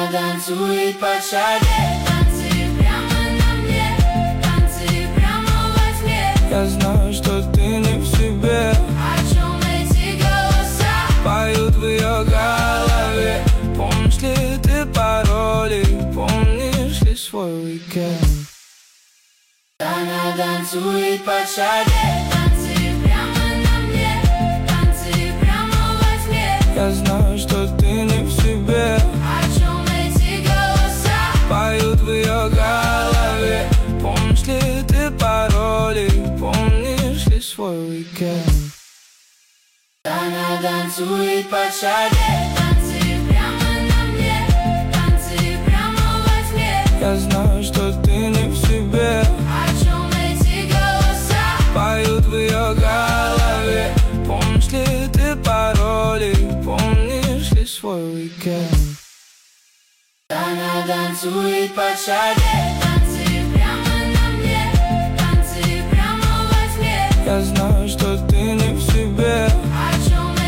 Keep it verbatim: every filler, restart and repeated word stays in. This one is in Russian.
Таня танцует под шаге, танцы прямо на мне, танцы прямо во тьме. Я знаю, что ты не в себе. О чем эти голоса поют в ее голове? Помнишь ли ты пароли? Помнишь ли свой уикенд? Таня танцует под шаге, танцы прямо на мне, танцы прямо во тьме. Я знаю, что ты не в себе. О чем эти голоса поют в ее голове? Помнишь ли ты пароли? Помнишь ли свой уикенд? Таня танцует под шаге, танцы прямо на мне, танцы прямо во тьме. Я знаю, что ты не в себе. О чем эти голоса поют в ее голове? Помнишь ли ты пароли? Помнишь ли свой уикенд? Таня танцует под шаге, танцы прямо на мне, танцы прямо во тьме. Я знаю, что ты